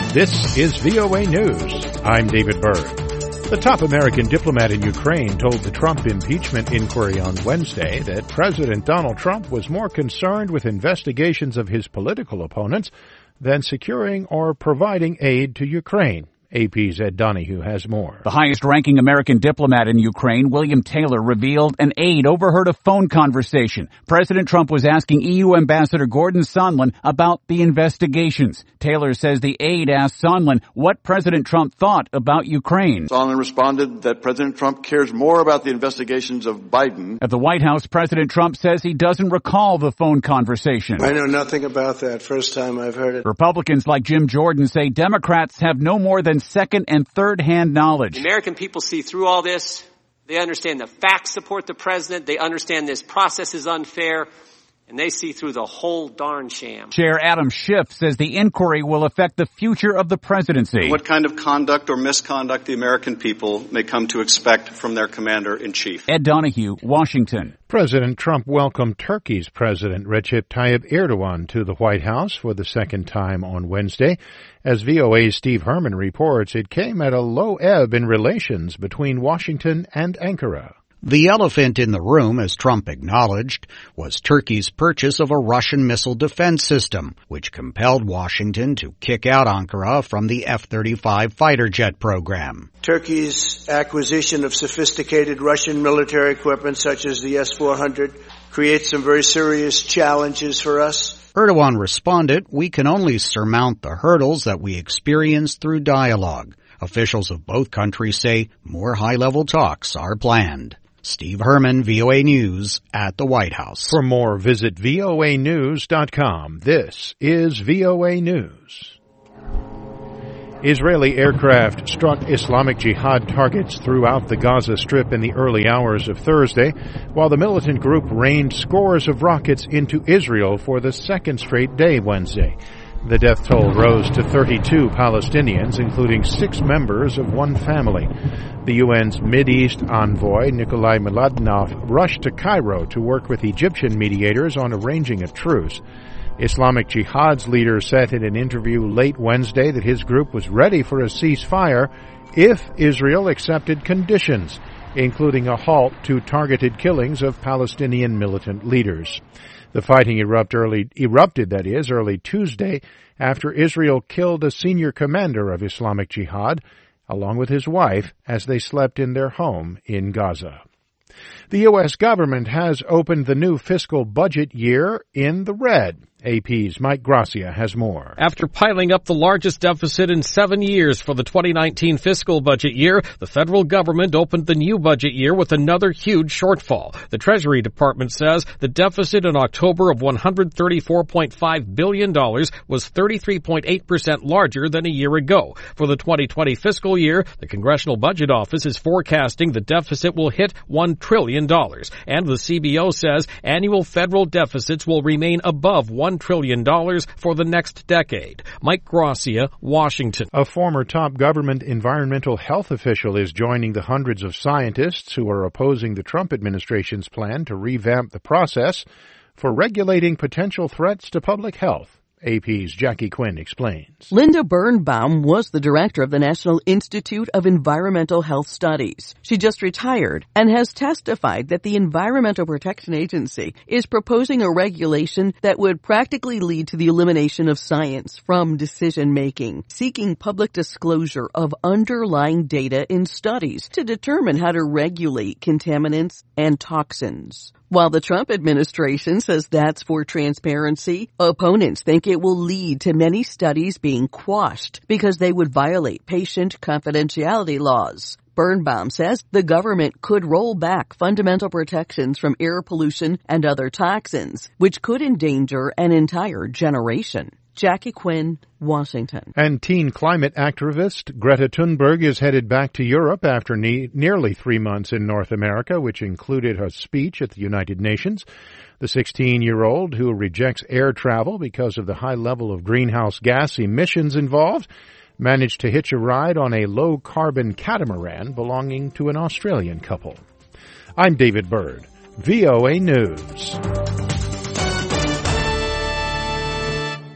This is VOA News. I'm David Byrd. The top American diplomat in Ukraine told the Trump impeachment inquiry on Wednesday that President Donald Trump was more concerned with investigations of his political opponents than securing or providing aid to Ukraine. AP's Ed Donahue has more. The highest-ranking American diplomat in Ukraine, William Taylor, revealed an aide overheard a phone conversation. President Trump was asking EU Ambassador Gordon Sondland about the investigations. Taylor says the aide asked Sondland what President Trump thought about Ukraine. Sondland responded that President Trump cares more about the investigations of Biden. At the White House, President Trump says he doesn't recall the phone conversation. I know nothing about that. First time I've heard it. Republicans like Jim Jordan say Democrats have no more than second and third-hand knowledge. The American people see through all this. They understand the facts support the president. They understand this process is unfair. And they see through the whole darn sham. Chair Adam Schiff says the inquiry will affect the future of the presidency. What kind of conduct or misconduct the American people may come to expect from their commander-in-chief. Ed Donahue, Washington. President Trump welcomed Turkey's President Recep Tayyip Erdogan to the White House for the second time on Wednesday. As VOA's Steve Herman reports, it came at a low ebb in relations between Washington and Ankara. The elephant in the room, as Trump acknowledged, was Turkey's purchase of a Russian missile defense system, which compelled Washington to kick out Ankara from the F-35 fighter jet program. Turkey's acquisition of sophisticated Russian military equipment, such as the S-400, creates some very serious challenges for us. Erdogan responded, "We can only surmount the hurdles that we experience through dialogue." Officials of both countries say more high-level talks are planned. Steve Herman, VOA News, at the White House. For more, visit voanews.com. This is VOA News. Israeli aircraft struck Islamic Jihad targets throughout the Gaza Strip in the early hours of Thursday, while the militant group rained scores of rockets into Israel for the second straight day Wednesday. The death toll rose to 32 Palestinians, including 6 members of one family. The UN's Mideast envoy, Nikolai Mladenov, rushed to Cairo to work with Egyptian mediators on arranging a truce. Islamic Jihad's leader said in an interview late Wednesday that his group was ready for a ceasefire if Israel accepted conditions, including a halt to targeted killings of Palestinian militant leaders. The fighting erupted early Tuesday after Israel killed a senior commander of Islamic Jihad, along with his wife, as they slept in their home in Gaza. The U.S. government has opened the new fiscal budget year in the red. AP's Mike Gracia has more. After piling up the largest deficit in 7 years for the 2019 fiscal budget year, the federal government opened the new budget year with another huge shortfall. The Treasury Department says the deficit in October of $134.5 billion was 33.8% larger than a year ago. For the 2020 fiscal year, the Congressional Budget Office is forecasting the deficit will hit $1 trillion. And the CBO says annual federal deficits will remain above $1 trillion for the next decade. Mike Gracia, Washington. A former top government environmental health official is joining the hundreds of scientists who are opposing the Trump administration's plan to revamp the process for regulating potential threats to public health. AP's Jackie Quinn explains. Linda Birnbaum was the director of the National Institute of Environmental Health Studies. She just retired and has testified that the Environmental Protection Agency is proposing a regulation that would practically lead to the elimination of science from decision-making, seeking public disclosure of underlying data in studies to determine how to regulate contaminants and toxins. While the Trump administration says that's for transparency, opponents think it will lead to many studies being quashed because they would violate patient confidentiality laws. Birnbaum says the government could roll back fundamental protections from air pollution and other toxins, which could endanger an entire generation. Jackie Quinn, Washington. And teen climate activist Greta Thunberg is headed back to Europe after nearly 3 months in North America, which included a speech at the United Nations. The 16-year-old, who rejects air travel because of the high level of greenhouse gas emissions involved, managed to hitch a ride on a low-carbon catamaran belonging to an Australian couple. I'm David Byrd, VOA News.